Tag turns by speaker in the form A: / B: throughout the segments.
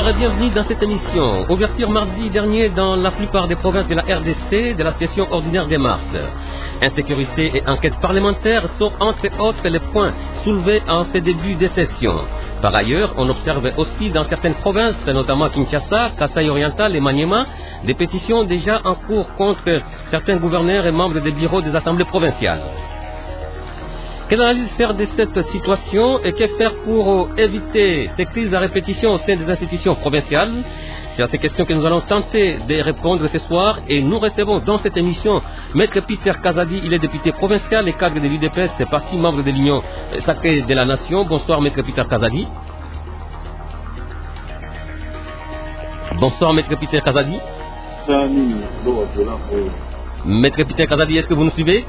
A: Bonsoir et bienvenue dans cette émission. Ouverture mardi dernier dans la plupart des provinces de la RDC de la session ordinaire des mars. Insécurité et enquête parlementaire sont entre autres les points soulevés en ces débuts de session. Par ailleurs, on observe aussi dans certaines provinces, notamment Kinshasa, Kasai Oriental et Maniema, des pétitions déjà en cours contre certains gouverneurs et membres des bureaux des assemblées provinciales. Quelle analyse faire de cette situation et que faire pour éviter ces crises à répétition au sein des institutions provinciales? C'est à ces questions que nous allons tenter de répondre ce soir et nous recevons dans cette émission Maître Peter Kazadi, il est député provincial et cadre de l'UDPS, parti membre de l'Union sacrée de la Nation. Bonsoir Maître Peter Kazadi. Bonsoir Maître Peter Kazadi. Maître Peter Kazadi, est-ce que vous nous suivez?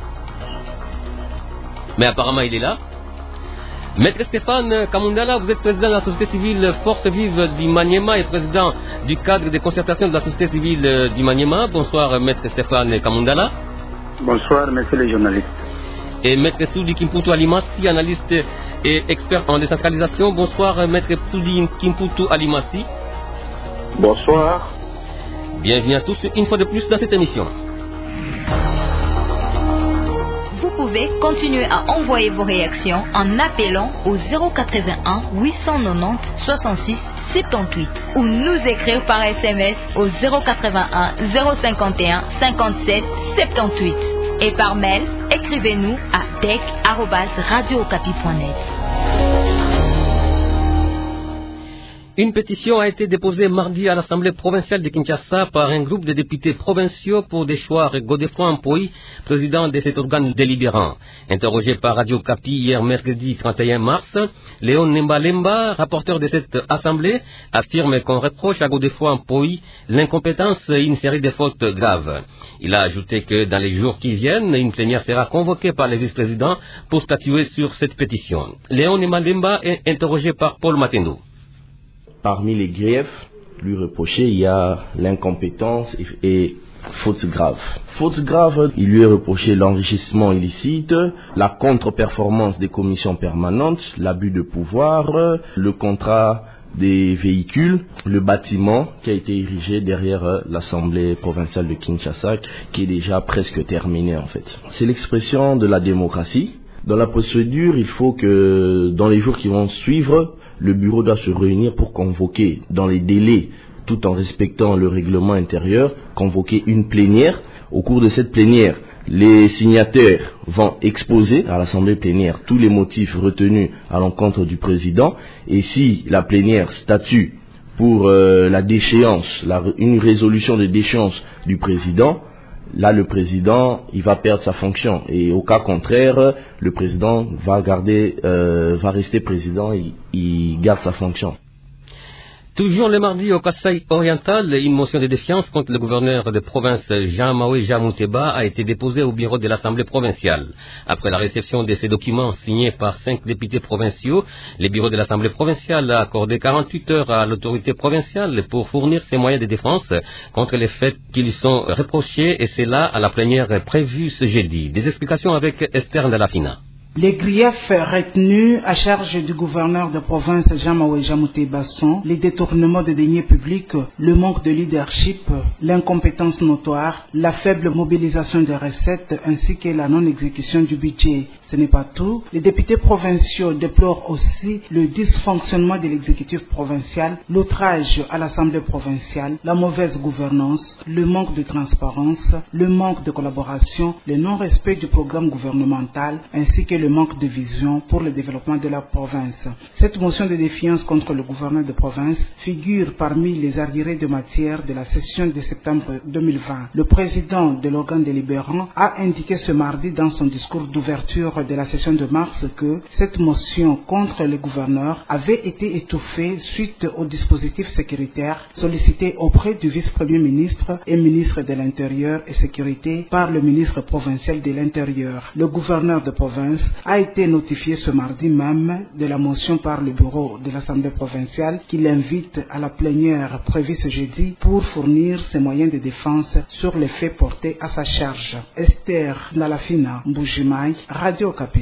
A: Mais apparemment il est là. Maître Stéphane Kamundala, vous êtes président de la société civile Force Vive du Maniema et président du cadre de concertation de la société civile du Maniema. Bonsoir Maître Stéphane Kamundala.
B: Bonsoir messieurs les journalistes.
A: Et Maître Soudi Kimputu Alimassi, analyste et expert en décentralisation. Bonsoir Maître Soudi Kimputu Alimassi.
B: Bonsoir.
A: Bienvenue à tous une fois de plus dans cette émission.
C: Vous pouvez continuer à envoyer vos réactions en appelant au 081 890 66 78 ou nous écrire par SMS au 081 051 57 78 et par mail, écrivez-nous à tech@radiookapi.net.
A: Une pétition a été déposée mardi à l'Assemblée provinciale de Kinshasa par un groupe de députés provinciaux pour déchoir Godefroid Mpoyi, président de cet organe délibérant. Interrogé par Radio Kapi hier mercredi 31 mars, Léon Nemba, rapporteur de cette Assemblée, affirme qu'on reproche à Godefroid Mpoyi l'incompétence et une série de fautes graves. Il a ajouté que dans les jours qui viennent, une plénière sera convoquée par le vice-président pour statuer sur cette pétition. Léon Nemba est interrogé par Paul Matendo.
D: Parmi les griefs lui reprochés, il y a l'incompétence et faute grave. Faute grave, il lui est reproché l'enrichissement illicite, la contre-performance des commissions permanentes, l'abus de pouvoir, le contrat des véhicules, le bâtiment qui a été érigé derrière l'Assemblée provinciale de Kinshasa, qui est déjà presque terminé en fait. C'est l'expression de la démocratie. Dans la procédure, il faut que dans les jours qui vont suivre, le bureau doit se réunir pour convoquer dans les délais, tout en respectant le règlement intérieur, convoquer une plénière. Au cours de cette plénière, les signataires vont exposer à l'assemblée plénière tous les motifs retenus à l'encontre du président. Et si la plénière statue pour la déchéance, une résolution de déchéance du président, là, le président, il va perdre sa fonction. Et au cas contraire, le président va rester président et il garde sa fonction.
A: Toujours le mardi au Kasai Oriental, une motion de défiance contre le gouverneur de province Jean-Maoué Jamouteba a été déposée au bureau de l'Assemblée provinciale. Après la réception de ces documents signés par 5 députés provinciaux, le bureau de l'Assemblée provinciale a accordé 48 heures à l'autorité provinciale pour fournir ses moyens de défense contre les faits qui lui sont reprochés, et c'est là à la plénière prévue ce jeudi. Des explications avec Esther Ndalafina.
E: Les griefs retenus à charge du gouverneur de province Jean-Maoué Jamouteba sont les détournements de deniers publics, le manque de leadership, l'incompétence notoire, la faible mobilisation des recettes ainsi que la non-exécution du budget. Ce n'est pas tout. Les députés provinciaux déplorent aussi le dysfonctionnement de l'exécutif provincial, l'outrage à l'Assemblée provinciale, la mauvaise gouvernance, le manque de transparence, le manque de collaboration, le non-respect du programme gouvernemental ainsi que le manque de vision pour le développement de la province. Cette motion de défiance contre le gouverneur de province figure parmi les arriérés de matière de la session de septembre 2020. Le président de l'organe délibérant a indiqué ce mardi dans son discours d'ouverture de la session de mars que cette motion contre le gouverneur avait été étouffée suite au dispositif sécuritaire sollicité auprès du vice-premier ministre et ministre de l'Intérieur et Sécurité par le ministre provincial de l'Intérieur. Le gouverneur de province a été notifié ce mardi même de la motion par le bureau de l'Assemblée provinciale qui l'invite à la plénière prévue ce jeudi pour fournir ses moyens de défense sur les faits portés à sa charge. Esther Nalafina Mbujimaï, Radio Okapi.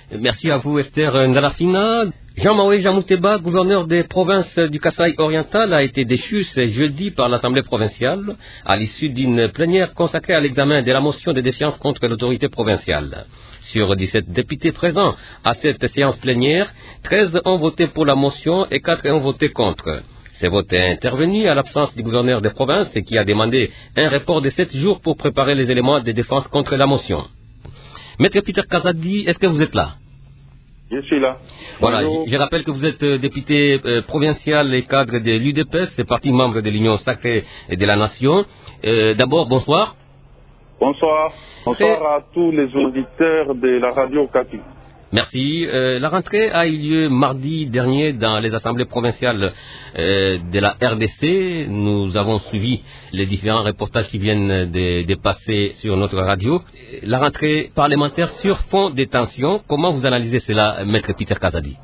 A: Merci à vous, Esther Ndalafina. Jean-Maoué Jamouteba, gouverneur des provinces du Kasaï oriental, a été déchu ce jeudi par l'Assemblée provinciale à l'issue d'une plénière consacrée à l'examen de la motion de défiance contre l'autorité provinciale. Sur 17 députés présents à cette séance plénière, 13 ont voté pour la motion et 4 ont voté contre. Ce vote est intervenu à l'absence du gouverneur des provinces qui a demandé un report de 7 jours pour préparer les éléments de défense contre la motion. Maître Peter Kazadi, est-ce que vous êtes là?
B: Je suis là.
A: Voilà, je rappelle que vous êtes député provincial et cadre de l'UDPS, parti membre de l'Union sacrée de la Nation. D'abord, bonsoir.
B: Bonsoir. Bonsoir à tous les auditeurs de la radio Okapi.
A: Merci. La rentrée a eu lieu mardi dernier dans les assemblées provinciales de la RDC. Nous avons suivi les différents reportages qui viennent de passer sur notre radio. La rentrée parlementaire sur fond des tensions, comment vous analysez cela, Maître Peter Kazadi?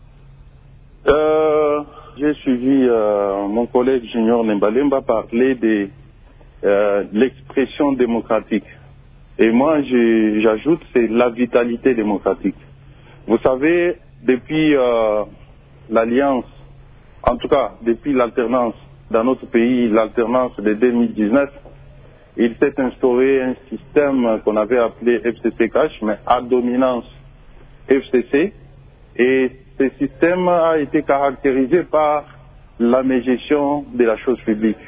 B: J'ai suivi mon collègue Junior Nembalemba parler de l'expression démocratique. Et moi, j'ajoute, c'est la vitalité démocratique. Vous savez, depuis l'alliance, en tout cas depuis l'alternance dans notre pays, l'alternance de 2019, il s'est instauré un système qu'on avait appelé FCC Cash, mais à dominance FCC. Et ce système a été caractérisé par la mégestion de la chose publique.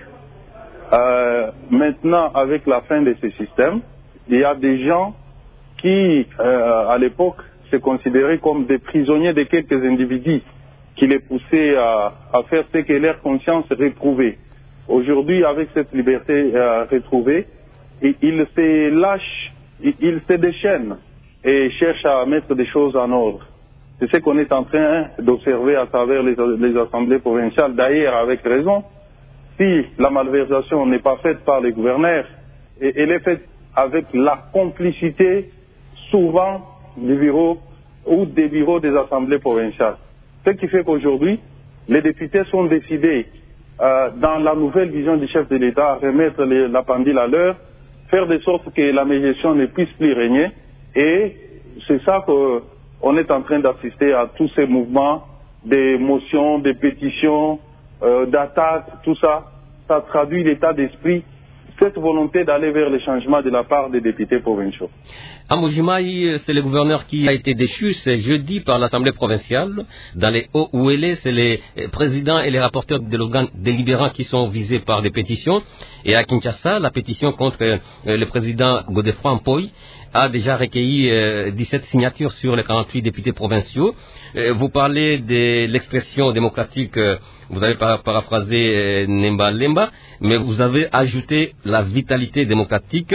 B: Maintenant, avec la fin de ce système, il y a des gens qui, à l'époque, se considéraient comme des prisonniers de quelques individus qui les poussaient à faire ce que leur conscience réprouvait. Aujourd'hui, avec cette liberté retrouvée, ils se lâchent, ils se déchaînent et cherchent à mettre des choses en ordre. C'est ce qu'on est en train d'observer à travers les assemblées provinciales, d'ailleurs avec raison. Si la malversation n'est pas faite par les gouverneurs, elle est faite avec la complicité souvent du bureau ou des bureaux des assemblées provinciales. Ce qui fait qu'aujourd'hui, les députés sont décidés, dans la nouvelle vision du chef de l'État, à remettre la pendule à l'heure, faire de sorte que la médiation ne puisse plus régner. Et c'est ça qu'on est en train d'assister à tous ces mouvements, des motions, des pétitions, d'attaques, tout ça. Ça traduit l'état d'esprit, cette volonté d'aller vers le changement de la part des députés provinciaux.
A: Amoujimaï, c'est le gouverneur qui a été déchu ce jeudi par l'Assemblée provinciale. Dans les OUL, c'est les présidents et les rapporteurs de l'organe délibérant qui sont visés par des pétitions. Et à Kinshasa, la pétition contre le président Godefroid Mpoyi a déjà recueilli 17 signatures sur les 48 députés provinciaux. Vous parlez de l'expression démocratique, vous avez paraphrasé Nemba Lemba, mais vous avez ajouté la vitalité démocratique.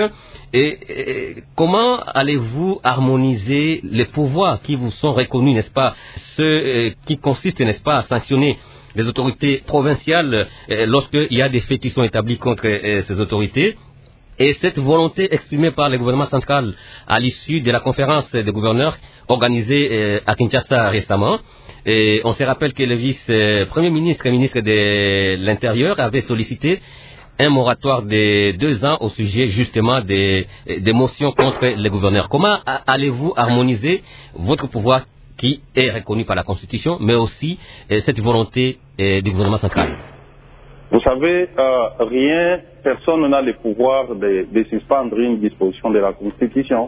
A: Et comment allez-vous harmoniser les pouvoirs qui vous sont reconnus, n'est-ce pas, ceux qui consistent, n'est-ce pas, à sanctionner les autorités provinciales lorsqu'il y a des faits qui sont établis contre ces autorités? Et cette volonté exprimée par le gouvernement central à l'issue de la conférence des gouverneurs organisée à Kinshasa récemment, et on se rappelle que le vice-premier ministre et ministre de l'Intérieur avait sollicité un moratoire de 2 ans au sujet justement des motions contre les gouverneurs. Comment allez-vous harmoniser votre pouvoir qui est reconnu par la Constitution, mais aussi cette volonté du gouvernement central?
B: Vous savez, personne n'a le pouvoir de suspendre une disposition de la Constitution.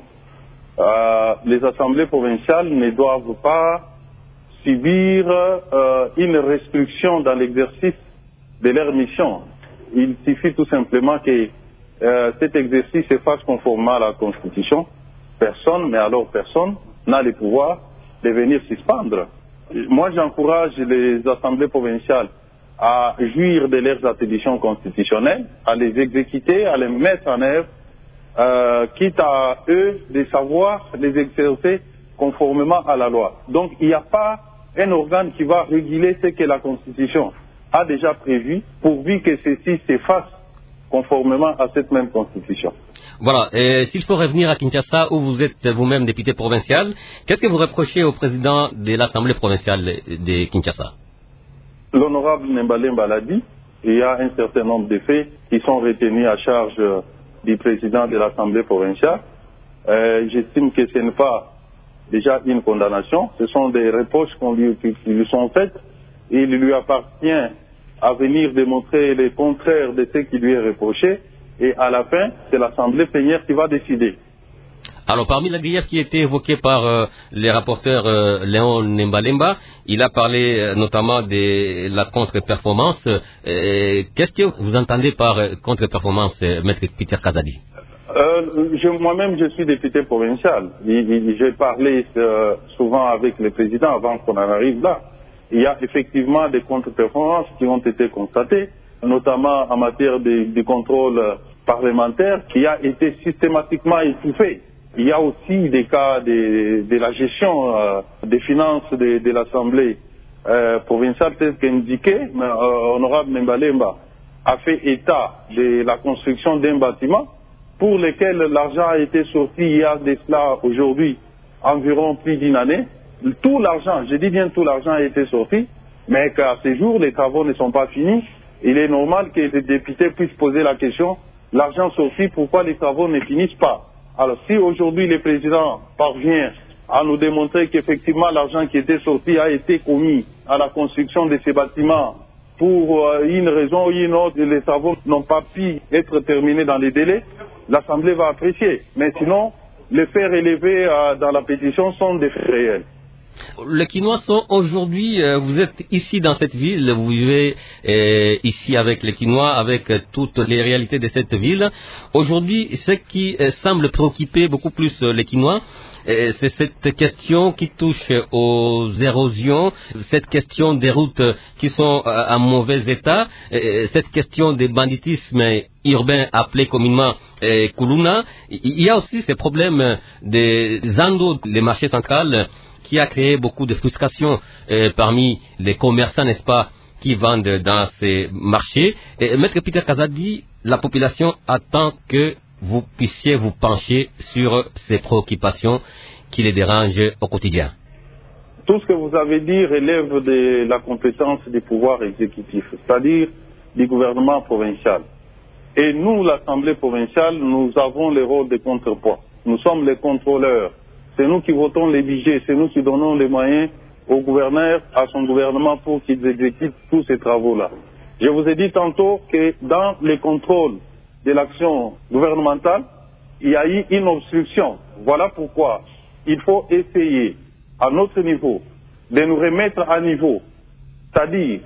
B: Les assemblées provinciales ne doivent pas subir une restriction dans l'exercice de leur mission. Il suffit tout simplement que cet exercice se fasse conformément à la Constitution. Personne n'a le pouvoir de venir suspendre. Moi, j'encourage les assemblées provinciales à jouir de leurs attributions constitutionnelles, à les exécuter, à les mettre en œuvre, quitte à eux de savoir les exercer conformément à la loi. Donc il n'y a pas un organe qui va réguler ce que la Constitution a déjà prévu, pourvu que ceci se fasse conformément à cette même Constitution.
A: Voilà, s'il faut revenir à Kinshasa, où vous êtes vous-même député provincial, qu'est-ce que vous reprochez au président de l'Assemblée provinciale de Kinshasa?
B: L'honorable Nembalemba l'a dit, il y a un certain nombre de faits qui sont retenus à charge du président de l'Assemblée provinciale. J'estime que ce n'est pas déjà une condamnation. Ce sont des reproches qui lui sont faites. Et il lui appartient à venir démontrer le contraire de ce qui lui est reproché. Et à la fin, c'est l'Assemblée plénière qui va décider.
A: Alors, parmi la grief qui a été évoquée par les rapporteurs Léon Nembalemba, il a parlé notamment de la contre-performance. Qu'est-ce que vous entendez par contre-performance, Maître Peter Kazadi?
B: Moi-même, je suis député provincial. J'ai parlé souvent avec le président avant qu'on en arrive là. Il y a effectivement des contre-performances qui ont été constatées, notamment en matière de contrôle parlementaire qui a été systématiquement étouffé. Il y a aussi des cas de la gestion des finances de l'Assemblée provinciale telle qu'indiquée. Honorable Nembalemba a fait état de la construction d'un bâtiment pour lequel l'argent a été sorti il y a de cela aujourd'hui environ plus d'une année. Tout l'argent, je dis bien tout l'argent a été sorti, mais qu'à ce jour, les travaux ne sont pas finis. Il est normal que les députés puissent poser la question, l'argent sorti, pourquoi les travaux ne finissent pas? Alors si aujourd'hui le président parvient à nous démontrer qu'effectivement l'argent qui était sorti a été commis à la construction de ces bâtiments pour une raison ou une autre, les travaux n'ont pas pu être terminés dans les délais, l'Assemblée va apprécier. Mais sinon, les faits relevés dans la pétition sont des faits réels.
A: Les Quinois sont aujourd'hui, vous êtes ici dans cette ville, vous vivez ici avec les Quinois, avec toutes les réalités de cette ville. Aujourd'hui, ce qui semble préoccuper beaucoup plus les Quinois, c'est cette question qui touche aux érosions, cette question des routes qui sont en mauvais état, cette question des banditismes urbains appelés communément Kuluna. Il y a aussi ces problèmes des Zando, les marchés centrales, qui a créé beaucoup de frustration parmi les commerçants, n'est-ce pas, qui vendent dans ces marchés. Et Maître Peter Kazadi, la population attend que vous puissiez vous pencher sur ces préoccupations qui les dérangent au quotidien.
B: Tout ce que vous avez dit relève de la compétence du pouvoir exécutif, c'est-à-dire du gouvernement provincial. Et nous, l'Assemblée provinciale, nous avons le rôle de contrepoids. Nous sommes les contrôleurs. C'est nous qui votons les budgets, c'est nous qui donnons les moyens au gouverneur, à son gouvernement pour qu'ils exécutent tous ces travaux-là. Je vous ai dit tantôt que dans les contrôles de l'action gouvernementale, il y a eu une obstruction. Voilà pourquoi il faut essayer, à notre niveau, de nous remettre à niveau, c'est-à-dire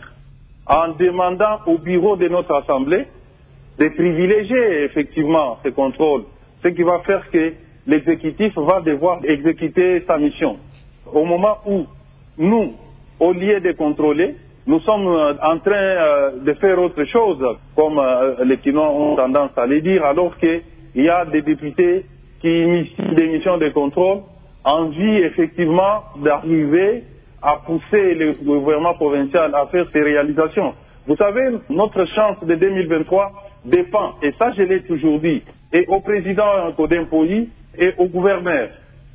B: en demandant au bureau de notre Assemblée de privilégier effectivement ces contrôles, ce qui va faire que l'exécutif va devoir exécuter sa mission. Au moment où nous, au lieu de contrôler, nous sommes en train de faire autre chose, comme les Quinois ont tendance à le dire, alors qu'il y a des députés qui initient des missions de contrôle en vue effectivement d'arriver à pousser le gouvernement provincial à faire ses réalisations. Vous savez, notre chance de 2023 dépend, et ça je l'ai toujours dit, et au président Codin Poyi et au gouverneur.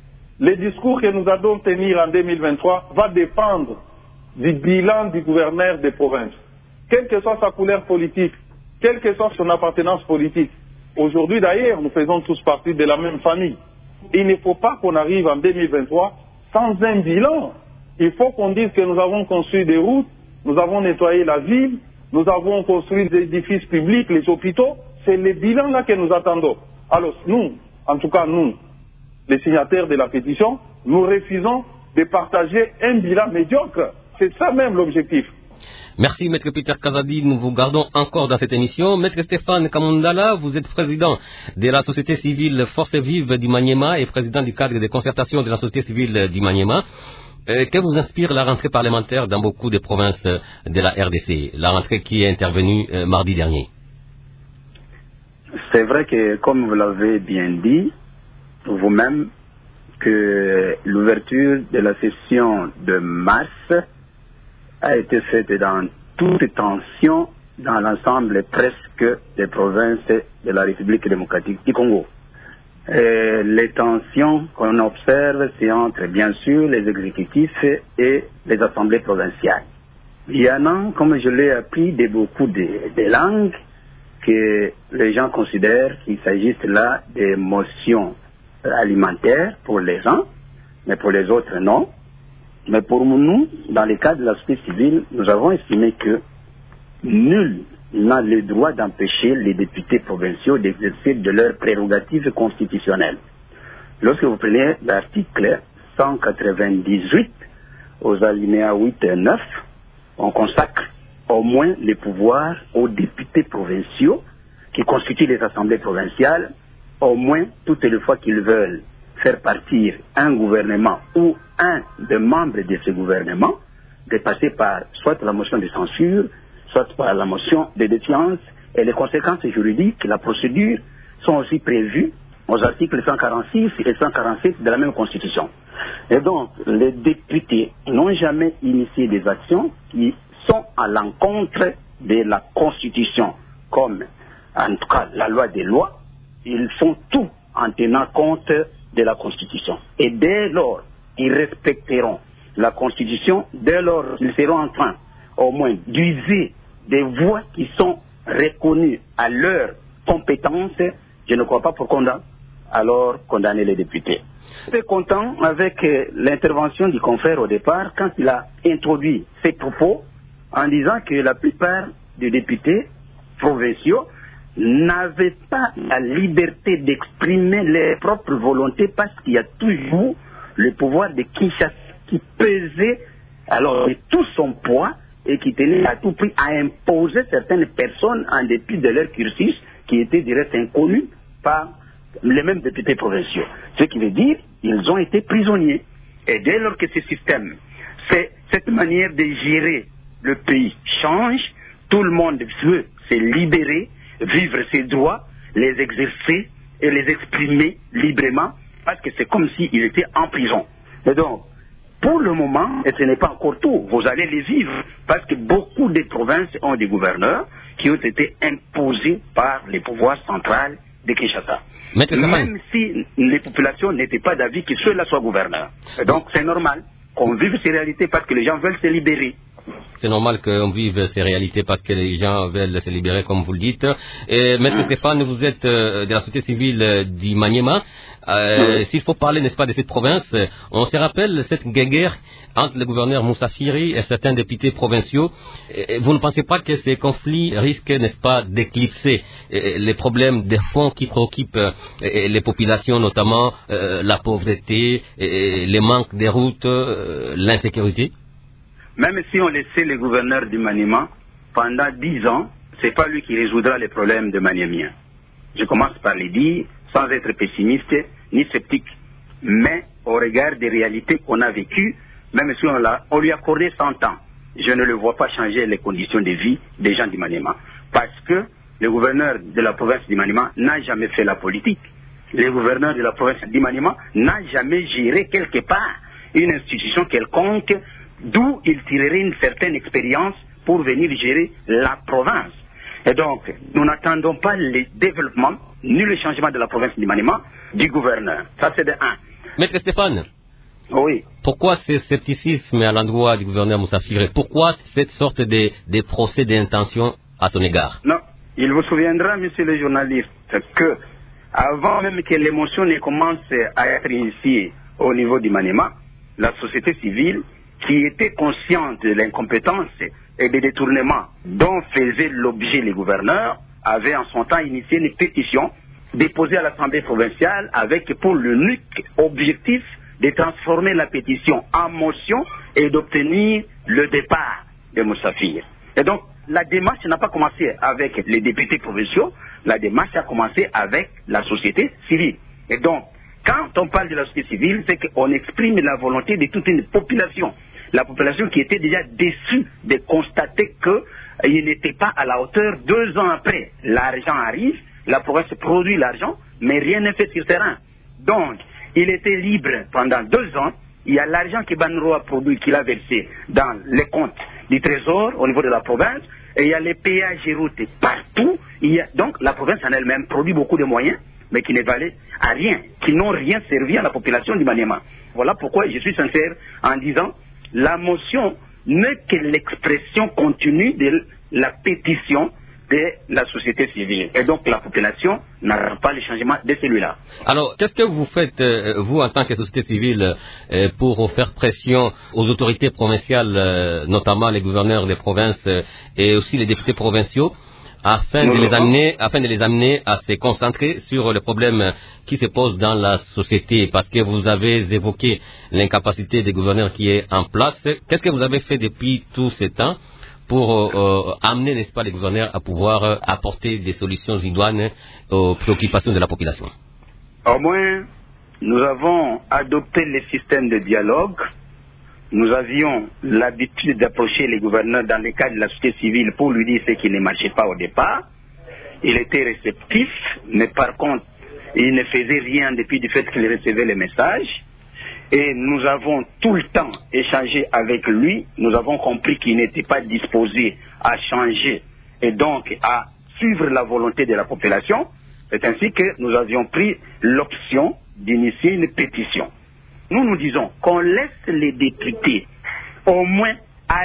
B: Le discours que nous allons tenir en 2023 va dépendre du bilan du gouverneur des provinces. Quelle que soit sa couleur politique, quelle que soit son appartenance politique. Aujourd'hui d'ailleurs, nous faisons tous partie de la même famille. Il ne faut pas qu'on arrive en 2023 sans un bilan. Il faut qu'on dise que nous avons construit des routes, nous avons nettoyé la ville, nous avons construit des édifices publics, les hôpitaux. C'est le bilan là que nous attendons. Alors nous, en tout cas nous, les signataires de la pétition, nous refusons de partager un bilan médiocre. C'est ça même l'objectif.
A: Merci Maître Peter Kazadi, nous vous gardons encore dans cette émission. Maître Stéphane Kamondala, vous êtes président de la société civile Force Vive du Maniema et président du cadre de concertation de la société civile du Maniema. Que vous inspire la rentrée parlementaire dans beaucoup de provinces de la RDC, la rentrée qui est intervenue mardi dernier?
F: C'est vrai que, comme vous l'avez bien dit, vous-même, que l'ouverture de la session de mars a été faite dans toute tension dans l'ensemble presque des provinces de la République démocratique du Congo. Et les tensions qu'on observe, c'est entre, bien sûr, les exécutifs et les assemblées provinciales. Il y en a, comme je l'ai appris, de beaucoup de langues que les gens considèrent qu'il s'agisse là des motions alimentaires pour les gens, mais pour les autres, non. Mais pour nous, dans le cas de la société civile, nous avons estimé que nul n'a le droit d'empêcher les députés provinciaux d'exercer de leurs prérogatives constitutionnelles. Lorsque vous prenez l'article 198 aux alinéas 8 et 9, on consacre au moins les pouvoirs aux députés provinciaux qui constituent les assemblées provinciales, au moins toutes les fois qu'ils veulent faire partir un gouvernement ou un des membres de ce gouvernement, de passer par soit la motion de censure, soit par la motion de défiance, et les conséquences juridiques, la procédure, sont aussi prévues aux articles 146 et 147 de la même Constitution. Et donc, les députés n'ont jamais initié des actions qui sont à l'encontre de la Constitution, comme en tout cas la loi des lois. Ils font tout en tenant compte de la Constitution. Et dès lors, ils respecteront la Constitution, dès lors, ils seront en train, au moins, d'user des voies qui sont reconnues à leur compétence. Je ne crois pas pour condamner les députés. Je suis content avec l'intervention du confrère au départ, quand il a introduit ses propos, en disant que la plupart des députés provinciaux n'avaient pas la liberté d'exprimer leurs propres volontés parce qu'il y a toujours le pouvoir de Kinshasa qui pesait alors de tout son poids et qui tenait à tout prix à imposer certaines personnes en dépit de leur cursus qui était direct inconnu par les mêmes députés provinciaux. Ce qui veut dire qu'ils ont été prisonniers. Et dès lors que ce système, cette manière de gérer le pays change, tout le monde veut se libérer, vivre ses droits, les exercer et les exprimer librement, parce que c'est comme s'il était en prison. Et donc, pour le moment, et ce n'est pas encore tout, vous allez les vivre, parce que beaucoup de provinces ont des gouverneurs qui ont été imposés par les pouvoirs centrales de Kinshasa. Même si les populations n'étaient pas d'avis que ceux-là soient gouverneurs. Et donc, c'est normal qu'on vive ces réalités parce que les gens veulent se libérer.
A: C'est normal qu'on vive ces réalités parce que les gens veulent se libérer, comme vous le dites. Et Maître Stéphane, vous êtes de la société civile du Maniema. S'il faut parler, n'est-ce pas, de cette province, on se rappelle cette guerre entre le gouverneur Moussa Firi et certains députés provinciaux. Vous ne pensez pas que ces conflits risquent, n'est-ce pas, d'éclipser les problèmes des fonds qui préoccupent les populations, notamment la pauvreté, les manques des routes, l'insécurité?
F: Même si on laissait le gouverneur du Maniema pendant 10 ans, ce n'est pas lui qui résoudra les problèmes de Maniémiens. Je commence par le dire, sans être pessimiste ni sceptique. Mais au regard des réalités qu'on a vécues, même si on lui a accordé 100 ans, je ne le vois pas changer les conditions de vie des gens du Maniema. Parce que le gouverneur de la province du Maniema n'a jamais fait la politique. Le gouverneur de la province du Maniema n'a jamais géré quelque part une institution quelconque d'où il tirerait une certaine expérience pour venir gérer la province. Et donc, nous n'attendons pas le développement ni le changement de la province du Maniema du gouverneur. Ça, c'est de un.
A: Maître Stéphane,
F: oui.
A: Pourquoi ce scepticisme à l'endroit du gouverneur Moussa Firi? Pourquoi cette sorte de procès d'intention à son égard?
F: Non, il vous souviendra, monsieur le journaliste, que avant même que l'émotion ne commence à être initiée au niveau du Maniema, la société civile, qui était consciente de l'incompétence et des détournements dont faisaient l'objet les gouverneurs, avait en son temps initié une pétition déposée à l'Assemblée provinciale avec pour l'unique objectif de transformer la pétition en motion et d'obtenir le départ de Moussa Firi. Et donc, la démarche n'a pas commencé avec les députés provinciaux, la démarche a commencé avec la société civile. Et donc, quand on parle de la société civile, c'est qu'on exprime la volonté de toute une population. La population qui était déjà déçue de constater qu'il n'était pas à la hauteur. 2 ans après, l'argent arrive, la province produit l'argent, mais rien n'est fait sur le terrain. Donc, il était libre pendant 2 ans. Il y a l'argent que Banro a produit, qu'il a versé dans les comptes du trésor au niveau de la province, et il y a les péages et routes partout. Donc, la province en elle-même produit beaucoup de moyens, mais qui ne valaient à rien, qui n'ont rien servi à la population du Maniema. Voilà pourquoi je suis sincère en disant la motion n'est que l'expression continue de la pétition de la société civile. Et donc la population n'aura pas le changement de celui-là.
A: Alors, qu'est-ce que vous faites, vous, en tant que société civile, pour faire pression aux autorités provinciales, notamment les gouverneurs des provinces et aussi les députés provinciaux, afin de les amener à se concentrer sur les problèmes qui se posent dans la société, parce que vous avez évoqué l'incapacité des gouverneurs qui est en place. Qu'est-ce que vous avez fait depuis tout ce temps pour amener, n'est-ce pas, les gouverneurs à pouvoir apporter des solutions idoines aux préoccupations de la population?
F: Au moins, nous avons adopté le système de dialogue. Nous avions l'habitude d'approcher les gouverneurs dans le cadre de la société civile pour lui dire ce qui ne marchait pas au départ. Il était réceptif, mais par contre, il ne faisait rien depuis du fait qu'il recevait les messages. Et nous avons tout le temps échangé avec lui. Nous avons compris qu'il n'était pas disposé à changer et donc à suivre la volonté de la population. C'est ainsi que nous avions pris l'option d'initier une pétition. Nous disons qu'on laisse les députés au moins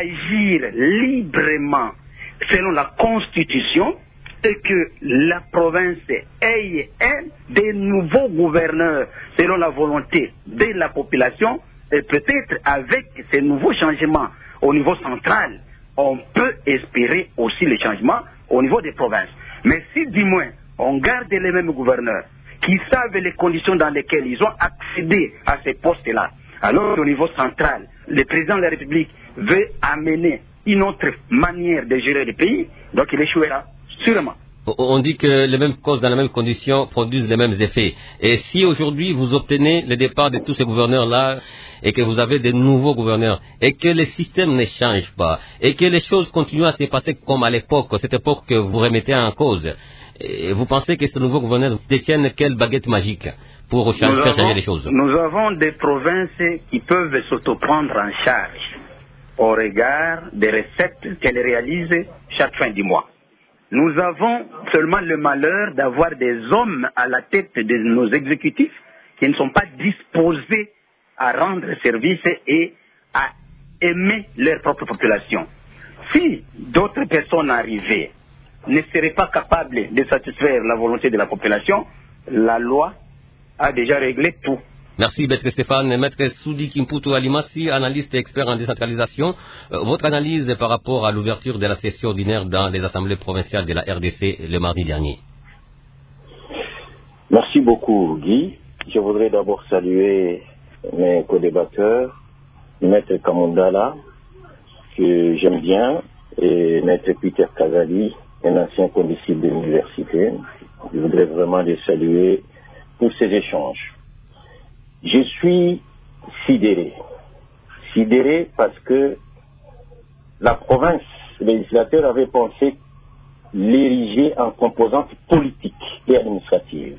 F: agir librement selon la Constitution et que la province ait des nouveaux gouverneurs selon la volonté de la population, et peut-être avec ces nouveaux changements au niveau central, on peut espérer aussi les changements au niveau des provinces. Mais si du moins on garde les mêmes gouverneurs qui savent les conditions dans lesquelles ils ont accédé à ces postes-là, alors au niveau central, le président de la République veut amener une autre manière de gérer le pays, donc il échouera, sûrement.
A: On dit que les mêmes causes dans les mêmes conditions produisent les mêmes effets. Et si aujourd'hui vous obtenez le départ de tous ces gouverneurs-là et que vous avez de nouveaux gouverneurs et que le système ne change pas et que les choses continuent à se passer comme à l'époque, cette époque que vous remettez en cause, et vous pensez que ces nouveaux gouverneurs détiennent quelle baguette magique pour faire changer les choses?
F: Nous avons des provinces qui peuvent s'autoprendre en charge au regard des recettes qu'elles réalisent chaque fin du mois. Nous avons seulement le malheur d'avoir des hommes à la tête de nos exécutifs qui ne sont pas disposés à rendre service et à aimer leur propre population. Si d'autres personnes arrivaient ne seraient pas capables de satisfaire la volonté de la population, la loi a déjà réglé tout.
A: Merci, Maître Stéphane. Maître Soudi Kimputu Alimassi, analyste et expert en décentralisation. Votre analyse par rapport à l'ouverture de la session ordinaire dans les assemblées provinciales de la RDC le mardi dernier.
G: Merci beaucoup, Guy. Je voudrais d'abord saluer mes co-débatteurs, Maître Kamundala, que j'aime bien, et Maître Peter Kazali, un ancien condisciple de l'université. Je voudrais vraiment les saluer pour ces échanges. Je suis sidéré. Sidéré parce que la province, le législateur avait pensé l'ériger en composante politique et administrative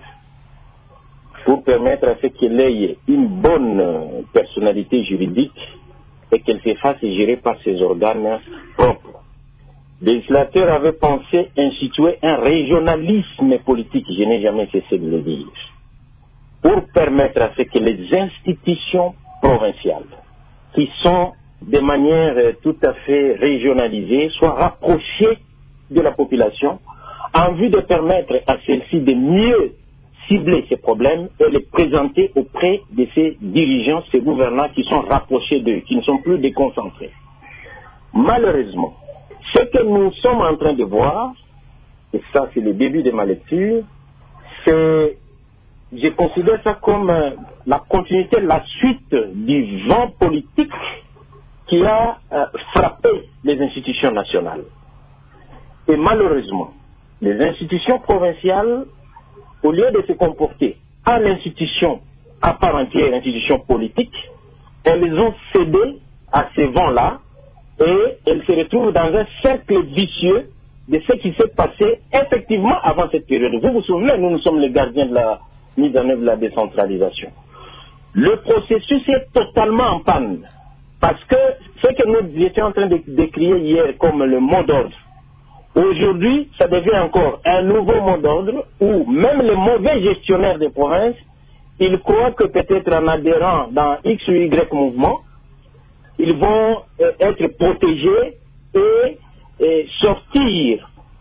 G: pour permettre à ce qu'elle ait une bonne personnalité juridique et qu'elle se fasse gérer par ses organes propres. Le législateur avait pensé instituer un régionalisme politique, je n'ai jamais cessé de le dire, pour permettre à ce que les institutions provinciales, qui sont de manière tout à fait régionalisée, soient rapprochées de la population, en vue de permettre à celle-ci de mieux cibler ces problèmes et les présenter auprès de ces dirigeants, ces gouvernants qui sont rapprochés d'eux, qui ne sont plus déconcentrés. Malheureusement, ce que nous sommes en train de voir, et ça c'est le début de ma lecture, c'est, je considère ça comme la continuité, la suite du vent politique qui a frappé les institutions nationales. Et malheureusement, les institutions provinciales, au lieu de se comporter en institution à part entière, institution politique, elles ont cédé à ces vents-là et elles se retrouvent dans un cercle vicieux de ce qui s'est passé effectivement avant cette période. Vous vous souvenez, nous sommes les gardiens de la mise en œuvre de la décentralisation. Le processus est totalement en panne parce que ce que nous étions en train de décrire hier comme le mot d'ordre, aujourd'hui, ça devient encore un nouveau mot d'ordre où même les mauvais gestionnaires des provinces, ils croient que peut-être en adhérant dans X ou Y mouvement, ils vont être protégés et sortir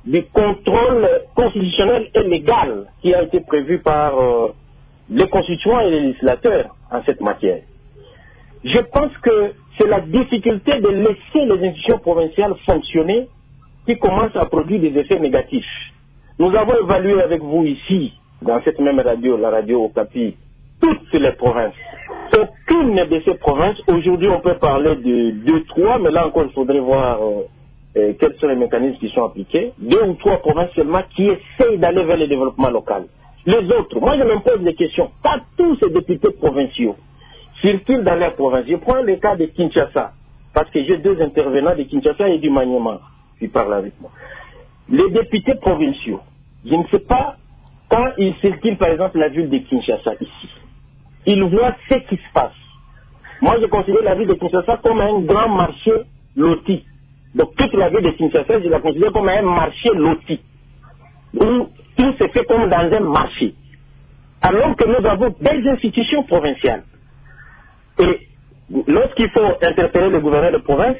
G: du contrôle constitutionnel et légal qui a été prévu par les constituants et les législateurs en cette matière. Je pense que c'est la difficulté de laisser les institutions provinciales fonctionner qui commence à produire des effets négatifs. Nous avons évalué avec vous ici, dans cette même radio, la radio Okapi, toutes les provinces. Aucune de ces provinces, aujourd'hui on peut parler de 2-3, mais là encore il faudrait voir quels sont les mécanismes qui sont appliqués. 2 ou 3 provinces seulement qui essayent d'aller vers le développement local. Les autres, moi je me pose des questions. Pas tous ces députés provinciaux circulent dans leur province. Je prends le cas de Kinshasa, parce que j'ai 2 intervenants de Kinshasa et du Maniema qui parlent avec moi. Les députés provinciaux, je ne sais pas, quand ils circulent par exemple la ville de Kinshasa ici, ils voient ce qui se passe. Moi je considère la ville de Kinshasa comme un grand marché loti. Donc toute la ville de Kinshasa, je la considère comme un marché loti, où tout se fait comme dans un marché. Alors que nous avons des institutions provinciales. Et lorsqu'il faut interpeller le gouverneur de province,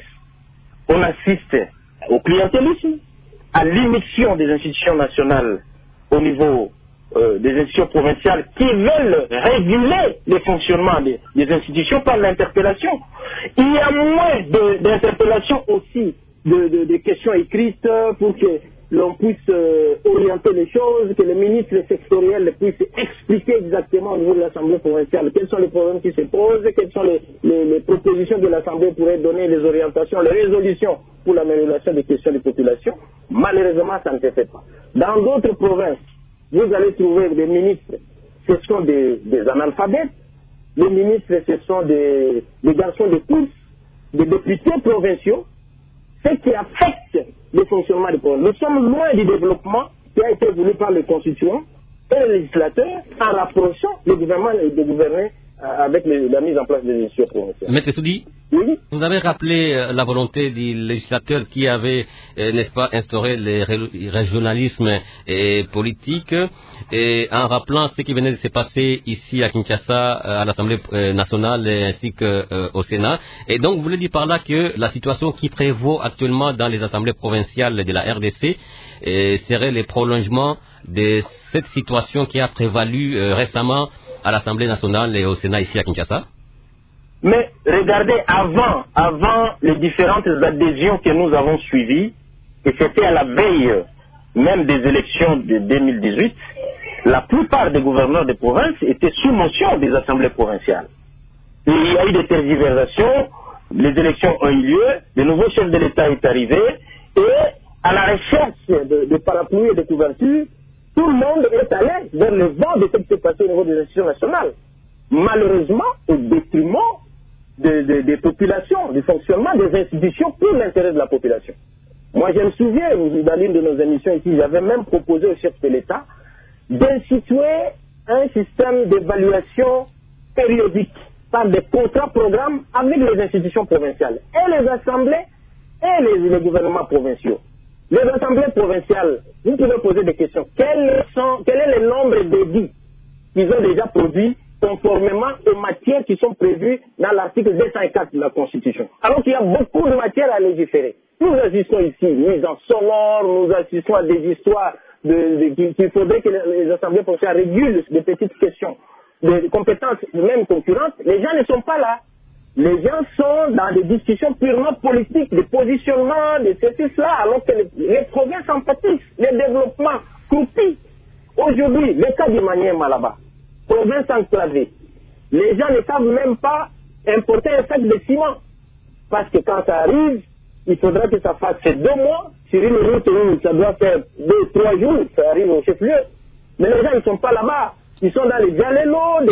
G: on assiste au clientélisme, à l'immixtion des institutions nationales au niveau des institutions provinciales qui veulent réguler le fonctionnement des institutions par l'interpellation. Il y a moins d'interpellations aussi de questions écrites pour que l'on puisse orienter les choses, que les ministres sectoriels puissent expliquer exactement au niveau de l'Assemblée provinciale quels sont les problèmes qui se posent, quelles sont les propositions de l'Assemblée pourraient donner les orientations, les résolutions pour l'amélioration des questions des populations. Malheureusement, ça ne se fait pas. Dans d'autres provinces, vous allez trouver des ministres, ce sont des analphabètes, les ministres, ce sont des garçons de course, des députés provinciaux, ce qui affecte le fonctionnement des provinces. Nous sommes loin du développement qui a été voulu par les constituants et les législateurs en rapprochant le gouvernement et de gouverner avec la mise en place des institutions provinciales.
A: Maître Soudi,
G: oui.
A: Vous avez rappelé la volonté du législateur qui avait, n'est-ce pas, instauré le régionalisme politique, et en rappelant ce qui venait de se passer ici à Kinshasa, à l'Assemblée nationale ainsi qu'au Sénat. Et donc, vous voulez dire par là que la situation qui prévaut actuellement dans les assemblées provinciales de la RDC serait le prolongement de cette situation qui a prévalu récemment à l'Assemblée nationale et au Sénat ici à Kinshasa?
G: Mais regardez, avant les différentes adhésions que nous avons suivies, et c'était à la veille même des élections de 2018, la plupart des gouverneurs de province étaient sous motion des assemblées provinciales. Et il y a eu des tergiversations, les élections ont eu lieu, le nouveau chef de l'État est arrivé, et à la recherche de parapluies et de couvertures, tout le monde est allé vers le vent de ce qui s'est passé au niveau des institutions nationales. Malheureusement, au détriment des populations, du fonctionnement des institutions pour l'intérêt de la population. Moi, je me souviens, dans l'une de nos émissions ici, j'avais même proposé au chef de l'État d'instituer un système d'évaluation périodique par des contrats-programmes avec les institutions provinciales, et les assemblées et les gouvernements provinciaux. Les assemblées provinciales, vous pouvez poser des questions. Quel est le nombre d'édits qu'ils ont déjà produits conformément aux matières qui sont prévues dans l'article 204 de la Constitution? Alors qu'il y a beaucoup de matières à légiférer. Nous assistons ici, mise en sonore, nous assistons à des histoires qu'il faudrait que les assemblées provinciales régulent des petites questions, des compétences même concurrentes. Les gens ne sont pas là. Les gens sont dans des discussions purement politiques, des positionnements, de ceci-là, alors que les provinces en pâtissent, les développements croupis. Aujourd'hui, le cas du Maniema là-bas, province enclavée, les gens ne savent même pas importer un sac de ciment. Parce que quand ça arrive, il faudra que ça fasse 2 mois. Sur une route où ça doit faire 2-3 jours, ça arrive au chef-lieu. Mais les gens ne sont pas là-bas. Ils sont dans les dialogues,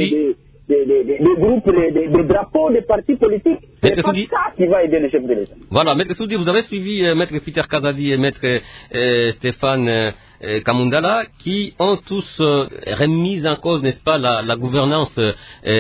G: des groupes, des drapeaux, des partis politiques. C'est pas ça qui va aider le chef de l'État.
A: Voilà, Maître Soudi, vous avez suivi Maître Peter Kazadi et Maître Stéphane Kamundala, qui ont tous remis en cause, n'est-ce pas, la gouvernance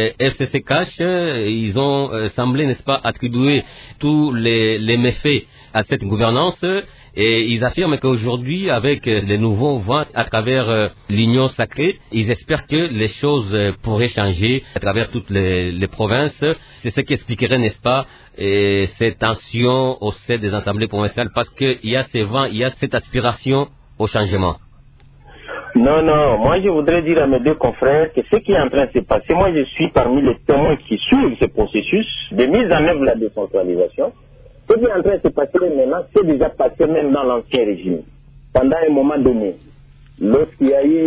A: FCCH. Ils ont semblé, n'est-ce pas, attribuer tous les méfaits à cette gouvernance et ils affirment qu'aujourd'hui, avec les nouveaux vents à travers l'Union sacrée, ils espèrent que les choses pourraient changer à travers toutes les provinces. C'est ce qui expliquerait, n'est-ce pas, ces tensions au sein des assemblées provinciales, parce qu'il y a ces vents, il y a cette aspiration au changement.
G: Non, moi je voudrais dire à mes deux confrères que ce qui est en train de se passer, moi je suis parmi les témoins qui suivent ce processus de mise en œuvre de la décentralisation. Ce qui est en train de se passer maintenant, c'est déjà passé même dans l'ancien régime. Pendant un moment donné, lorsqu'il y a eu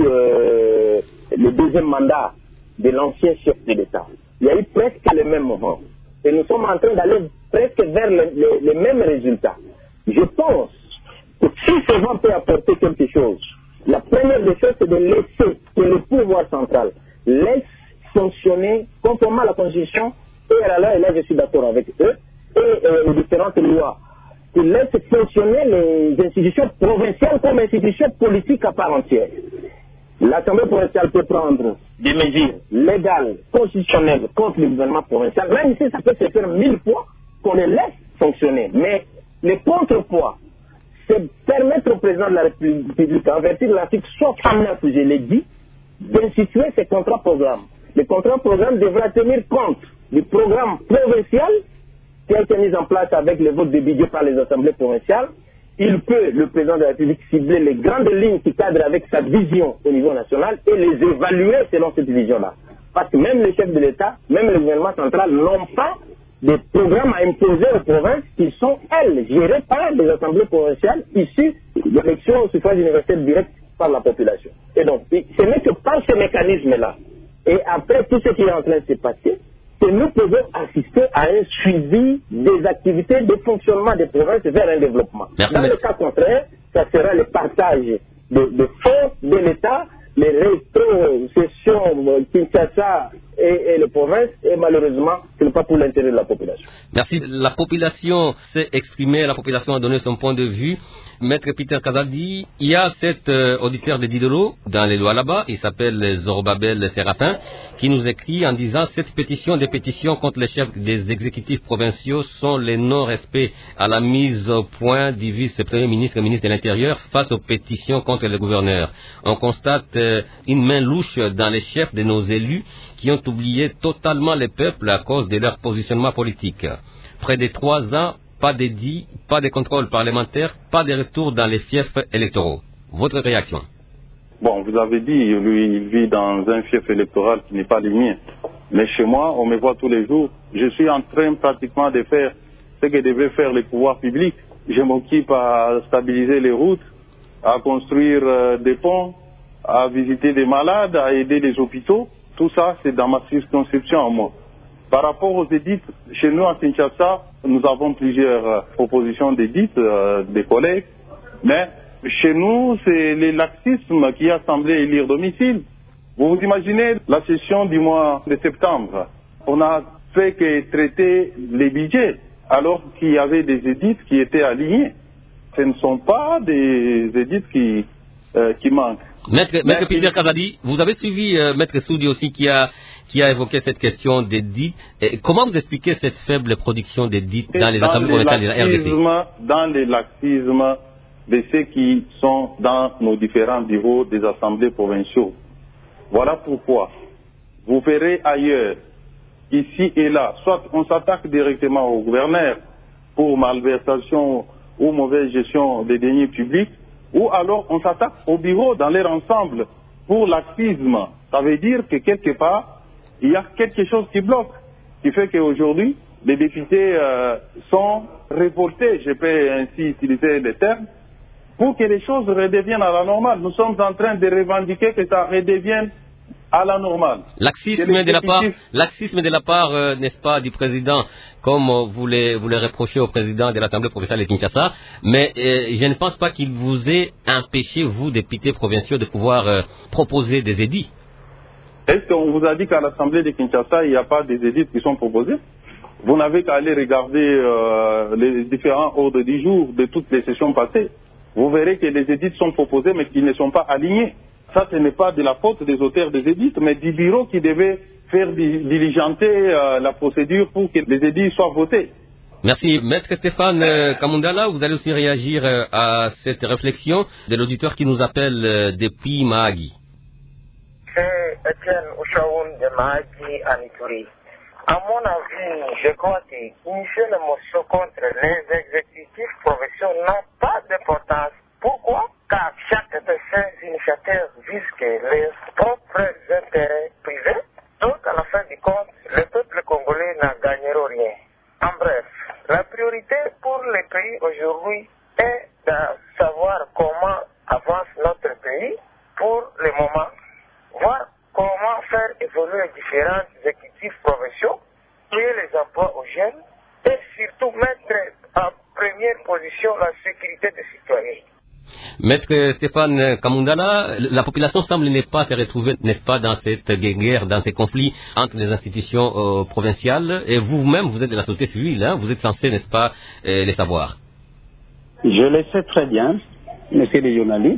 G: le deuxième mandat de l'ancien chef de l'État, il y a eu presque le même moment. Et nous sommes en train d'aller presque vers les mêmes résultats. Je pense que si ce vent peut apporter quelque chose, la première des choses, c'est de laisser que le pouvoir central laisse fonctionner conformément à la Constitution et à la loi, et là je suis d'accord avec eux, et les différentes lois, qui laissent fonctionner les institutions provinciales comme institutions politiques à part entière. L'Assemblée provinciale peut prendre des mesures légales, constitutionnelles contre le gouvernement provincial, même ici ça peut se faire 1000 fois qu'on les laisse fonctionner, mais les contrepoids, c'est permettre au président de la République, en vertu de l'article 69, je l'ai dit, d'instituer ces contrats-programmes. Le contrat-programme devra tenir compte du programme provincial qui a été mis en place avec le vote de budget par les assemblées provinciales. Il peut, le président de la République, cibler les grandes lignes qui cadrent avec sa vision au niveau national et les évaluer selon cette vision-là. Parce que même les chefs de l'État, même le gouvernement central n'ont pas des programmes à imposer aux provinces qui sont, elles, gérées par les assemblées provinciales issues d'élections au suffrage universel direct par la population. Et donc, ce n'est que par ce mécanisme-là, et après tout ce qui est en train de se passer, que nous pouvons assister à un suivi des activités de fonctionnement des provinces vers un développement. Dans le cas contraire, ça sera le partage de fonds de l'État, les rétrocessions Kinshasa et les provinces, et malheureusement, ce n'est pas pour l'intérêt de la population.
A: Merci. La population s'est exprimée, la population a donné son point de vue. Maître Peter Kazadi, il y a cet auditeur de Didolo dans les lois là-bas, il s'appelle Zorobabel Séraphin, qui nous écrit en disant: cette pétition des pétitions contre les chefs des exécutifs provinciaux sont les non-respects à la mise au point du vice-premier ministre et ministre de l'Intérieur face aux pétitions contre les gouverneurs. On constate une main louche dans les chefs de nos élus qui ont oublié totalement les peuples à cause de leur positionnement politique. Près de 3 ans, pas d'édit, pas de contrôle parlementaire, pas de retour dans les fiefs électoraux. Votre réaction?
B: Bon, vous avez dit, lui, il vit dans un fief électoral qui n'est pas le mien. Mais chez moi, on me voit tous les jours. Je suis en train pratiquement de faire ce que devaient faire les pouvoirs publics. Je m'occupe à stabiliser les routes, à construire des ponts, à visiter des malades, à aider les hôpitaux. Tout ça, c'est dans ma circonscription en moi. Par rapport aux édits, chez nous à Kinshasa, nous avons plusieurs propositions d'édits des collègues, mais chez nous, c'est le laxisme qui a semblé élire domicile. Vous vous imaginez la session du mois de septembre, on a fait que traiter les budgets, alors qu'il y avait des édits qui étaient alignés. Ce ne sont pas des édits qui manquent.
A: Maître Peter Kazadi, vous avez suivi Maître Soudi aussi qui a évoqué cette question des dits. Comment vous expliquez cette faible production des dits dans les assemblées provinciales de la RDC?
B: Dans les laxismes de ceux qui sont dans nos différents bureaux des assemblées provinciaux. Voilà pourquoi vous verrez ailleurs, ici et là, soit on s'attaque directement au gouverneur pour malversation ou mauvaise gestion des deniers publics, ou alors on s'attaque au bureau dans leur ensemble pour laxisme. Ça veut dire que quelque part, il y a quelque chose qui bloque, qui fait qu'aujourd'hui, les députés sont révoltés, je peux ainsi utiliser le terme, pour que les choses redeviennent à la normale. Nous sommes en train de revendiquer que ça redevienne à la normale.
A: Laxisme de la part, n'est-ce pas, du président, comme vous les reprochez au président de l'Assemblée provinciale de Kinshasa, mais je ne pense pas qu'il vous ait empêché, vous, députés provinciaux, de pouvoir proposer des édits.
B: Est-ce qu'on vous a dit qu'à l'Assemblée de Kinshasa, il n'y a pas des édits qui sont proposés? Vous n'avez qu'à aller regarder les différents ordres du jour de toutes les sessions passées. Vous verrez que les édits sont proposés, mais qui ne sont pas alignés. Ça, ce n'est pas de la faute des auteurs des édits, mais du bureau qui devait faire diligenter la procédure pour que les édits soient votés.
A: Merci. Maître Stéphane Kamundala, vous allez aussi réagir à cette réflexion de l'auditeur qui nous appelle depuis Mahagi.
H: C'est Etienne Ouchaoun de Mahagi à Ituri. À mon avis, je crois qu'initier les motions contre les exécutifs provinciaux n'a pas d'importance. Pourquoi? Car chaque de ces initiateurs vise que les propres intérêts privés. Donc, à la fin du compte, le peuple congolais n'en gagnera rien. En bref, la priorité pour les pays aujourd'hui est de savoir comment avance notre pays pour le moment, voir comment faire évoluer les différents exécutifs provinciaux, créer les emplois aux jeunes et surtout mettre en première position la sécurité des citoyens.
A: Maître Stéphane Kamundala, la population semble ne pas se retrouver, n'est-ce pas, dans cette guerre, dans ces conflits entre les institutions provinciales. Et vous-même, vous êtes de la société civile, hein, vous êtes censé, n'est-ce pas, les savoir.
F: Je le sais très bien, monsieur le journaliste.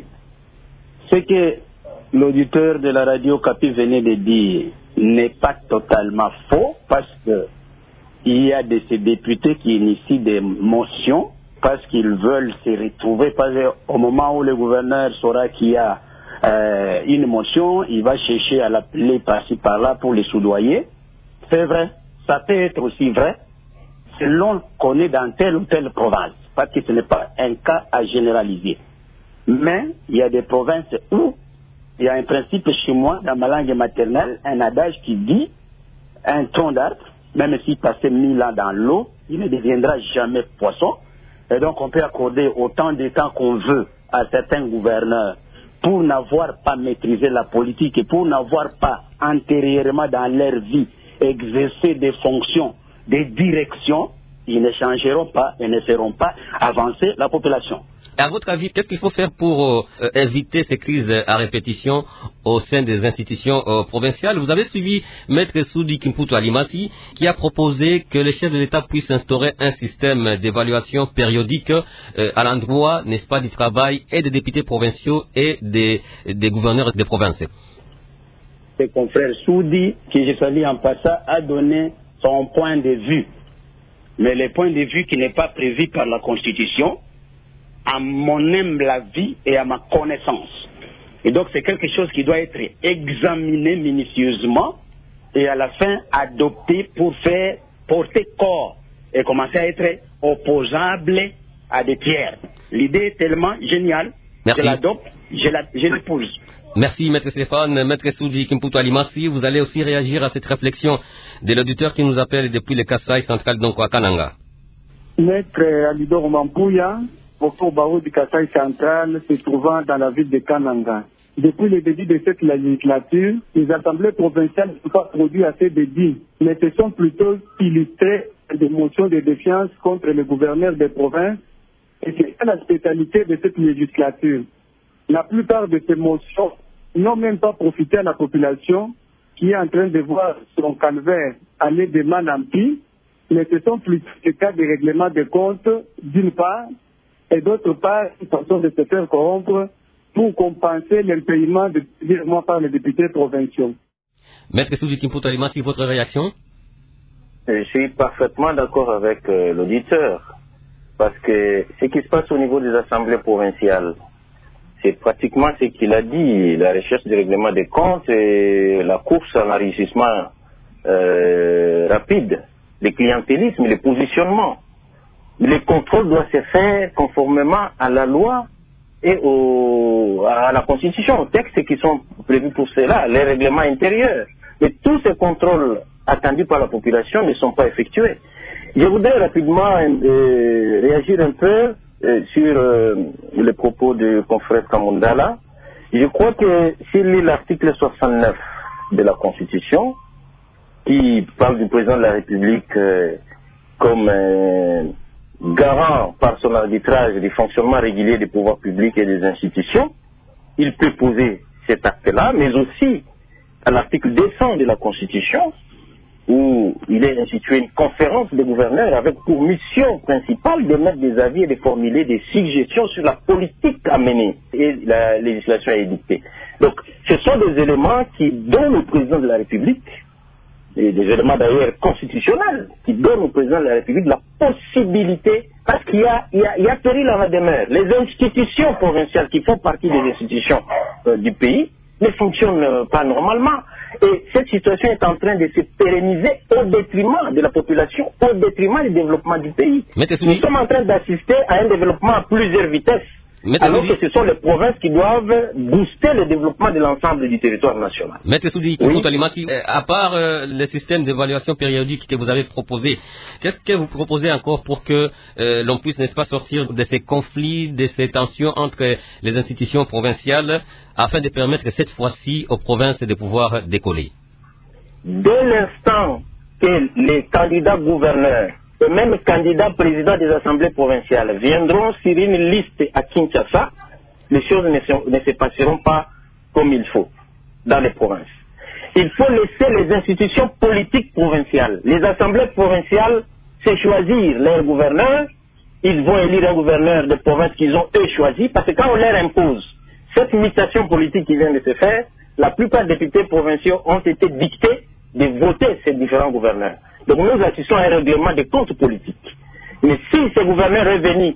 F: Ce que l'auditeur de la radio Capi venait de dire n'est pas totalement faux, parce que il y a de ces députés qui initient des motions parce qu'ils veulent se retrouver, parce qu'au moment où le gouverneur saura qu'il y a une motion, il va chercher à l'appeler par-ci par-là pour les soudoyer. C'est vrai, ça peut être aussi vrai, selon qu'on est dans telle ou telle province, parce que ce n'est pas un cas à généraliser. Mais il y a des provinces où il y a un principe chez moi, dans ma langue maternelle, un adage qui dit un tronc d'arbre, même s'il passait 1000 ans dans l'eau, il ne deviendra jamais poisson. Et donc on peut accorder autant de temps qu'on veut à certains gouverneurs pour n'avoir pas maîtrisé la politique et pour n'avoir pas antérieurement dans leur vie exercé des fonctions, des directions, ils ne changeront pas et ne feront pas avancer la population.
A: À votre avis, qu'est-ce qu'il faut faire pour éviter ces crises à répétition au sein des institutions provinciales? Vous avez suivi Maître Soudi Kimputu Alimasi qui a proposé que les chefs de l'État puissent instaurer un système d'évaluation périodique à l'endroit, n'est-ce pas, du travail et des députés provinciaux et des gouverneurs des provinces.
F: Le confrère Soudi, qui je salue en passant, a donné son point de vue. Mais le point de vue qui n'est pas prévu par la Constitution, à mon humble avis et à ma connaissance. Et donc c'est quelque chose qui doit être examiné minutieusement et à la fin adopté pour faire porter corps et commencer à être opposable à des pierres. L'idée est tellement géniale,
A: merci.
F: Je l'adopte, je l'épouse.
A: Merci Maître Stéphane. Maître Soudi Kimputu Alimasi, vous allez aussi réagir à cette réflexion de l'auditeur qui nous appelle depuis le Kasaï central, donc à Kananga.
B: Maître Alidor Mampouya, au barreau du Kasaï central, se trouvant dans la ville de Kananga. Depuis le début de cette législature, les assemblées provinciales ne sont pas produites assez de dits, mais se sont plutôt illustrées des motions de défiance contre le gouverneur des provinces, et c'est la spécialité de cette législature. La plupart de ces motions n'ont même pas profité à la population qui est en train de voir son calvaire aller de mal en pis, mais ce sont plutôt des cas de règlement de comptes, d'une part, et d'autre part, une façon de se faire corrompre pour compenser l'impayement de virements par les députés provinciaux.
A: Maître Soudi Kimputu Alimasi, votre réaction?
G: Je suis parfaitement d'accord avec l'auditeur, parce que ce qui se passe au niveau des assemblées provinciales, c'est pratiquement ce qu'il a dit, la recherche du règlement des comptes et la course à l'enrichissement rapide, le clientélisme, le positionnement. Les contrôles doivent se faire conformément à la loi et à la Constitution, aux textes qui sont prévus pour cela, les règlements intérieurs. Mais tous ces contrôles attendus par la population ne sont pas effectués. Je voudrais rapidement réagir un peu sur les propos du confrère Kamundala. Je crois que s'il lit l'article 69 de la Constitution, qui parle du président de la République comme garant par son arbitrage du fonctionnement régulier des pouvoirs publics et des institutions, il peut poser cet acte-là, mais aussi à l'article 200 de la Constitution, où il est institué une conférence des gouverneurs avec pour mission principale de mettre des avis et de formuler des suggestions sur la politique à mener et la législation à édicter. Donc, ce sont des éléments dont le président de la République des éléments d'ailleurs constitutionnels qui donnent au président de la République la possibilité, parce qu'il y a péril à la demeure. Les institutions provinciales qui font partie des institutions du pays ne fonctionnent pas normalement. Et cette situation est en train de se pérenniser au détriment de la population, au détriment du développement du pays. Nous sommes en train d'assister à un développement à plusieurs vitesses. Alors que ce sont les provinces qui doivent booster le développement de l'ensemble du territoire national.
A: Maître Soudi, à part le système d'évaluation périodique que vous avez proposé, qu'est-ce que vous proposez encore pour que l'on puisse, n'est-ce pas, sortir de ces conflits, de ces tensions entre les institutions provinciales, afin de permettre cette fois-ci aux provinces de pouvoir décoller?
G: Dès l'instant que les candidats gouverneurs et même candidats présidents des assemblées provinciales viendront sur une liste à Kinshasa, les choses ne se passeront pas comme il faut dans les provinces. Il faut laisser les institutions politiques provinciales. Les assemblées provinciales, c'est choisir leurs gouverneurs. Ils vont élire un gouverneur de province qu'ils ont eux choisi, parce que quand on leur impose cette mutation politique qui vient de se faire, la plupart des députés provinciaux ont été dictés de voter ces différents gouverneurs. Donc nous assistons à un règlement des comptes politiques. Mais si ces gouverneurs revenaient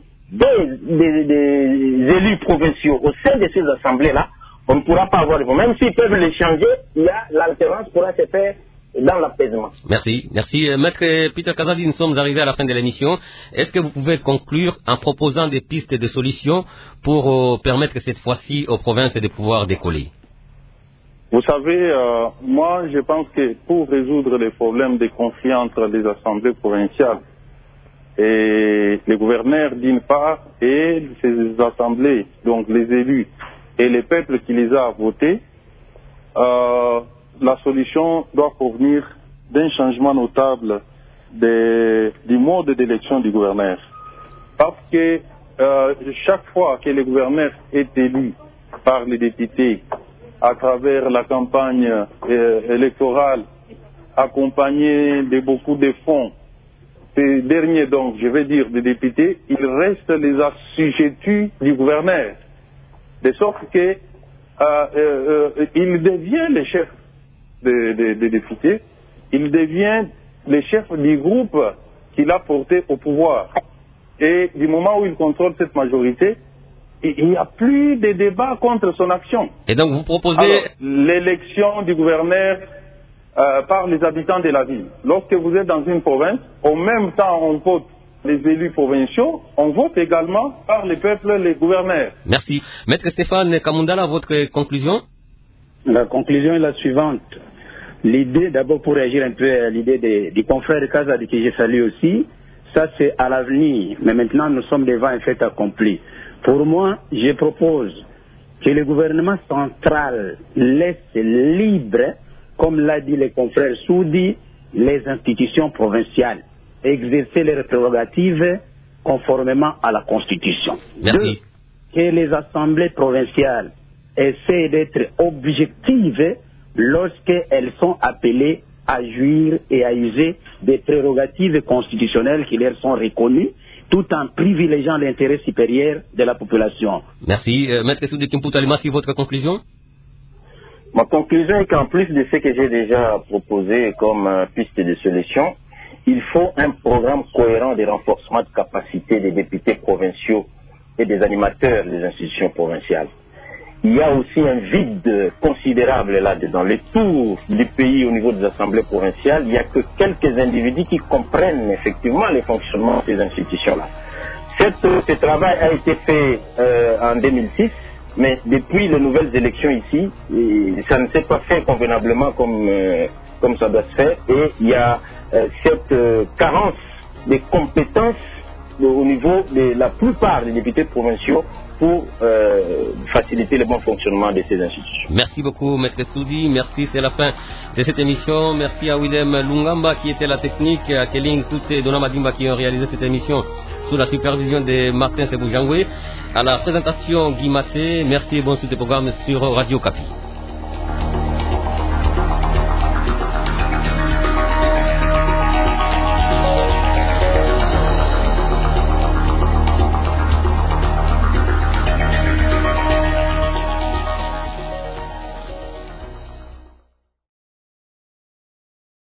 G: des élus provinciaux au sein de ces assemblées-là, on ne pourra pas avoir de problème. Même s'ils peuvent les changer, l'alternance pourra se faire dans l'apaisement.
A: Merci. Maître Peter Kazadi, nous sommes arrivés à la fin de l'émission. Est-ce que vous pouvez conclure en proposant des pistes de solutions pour permettre cette fois-ci aux provinces de pouvoir décoller?
B: Vous savez, moi je pense que pour résoudre les problèmes des conflits entre les assemblées provinciales et les gouverneurs d'une part et ces assemblées, donc les élus et les peuples qui les a votés, la solution doit provenir d'un changement notable du mode d'élection du gouverneur. Parce que chaque fois que le gouverneur est élu par les députés à travers la campagne électorale, accompagnée de beaucoup de fonds, ces derniers, donc, je vais dire, des députés, ils restent les assujettis du gouverneur. De sorte que il devient le chef des députés, il devient le chef du groupe qu'il a porté au pouvoir. Et du moment où il contrôle cette majorité, il n'y a plus de débat contre son action.
A: Et donc vous proposez
B: l'élection du gouverneur par les habitants de la ville. Lorsque vous êtes dans une province, en même temps on vote les élus provinciaux, on vote également par les peuples, les gouverneurs.
A: Merci. Maître Stéphane Kamundala, votre conclusion?
F: La conclusion est la suivante. L'idée, d'abord pour réagir un peu à l'idée du confrère Kazadi que je salue aussi, ça c'est à l'avenir, mais maintenant nous sommes devant un fait accompli. Pour moi, je propose que le gouvernement central laisse libre, comme l'a dit le confrère Soudi, les institutions provinciales, exercer leurs prérogatives conformément à la Constitution.
A: Merci.
F: Deux, que les assemblées provinciales essaient d'être objectives lorsqu'elles sont appelées à jouir et à user des prérogatives constitutionnelles qui leur sont reconnues, tout en privilégiant l'intérêt supérieur de la population.
A: Merci. Maître Soudi Kimputalima, si votre conclusion?
G: Ma conclusion est qu'en plus de ce que j'ai déjà proposé comme piste de solution, il faut un programme cohérent de renforcement de capacité des députés provinciaux et des animateurs des institutions provinciales. Il y a aussi un vide considérable là dans le tour du pays au niveau des assemblées provinciales. Il n'y a que quelques individus qui comprennent effectivement le fonctionnement de ces institutions-là. Ce travail a été fait en 2006, mais depuis les nouvelles élections ici, ça ne s'est pas fait convenablement comme ça doit se faire. Et il y a cette carence de compétences au niveau de la plupart des députés provinciaux pour faciliter le bon fonctionnement de ces institutions.
A: Merci beaucoup, Maître Soudi. Merci, c'est la fin de cette émission. Merci à Willem Lungamba qui était la technique, à Keling Touté et Dona Madimba qui ont réalisé cette émission sous la supervision de Martin Seboujangwe. À la présentation, Guy Massé. Merci et bon suite de programme sur Radio Kapi.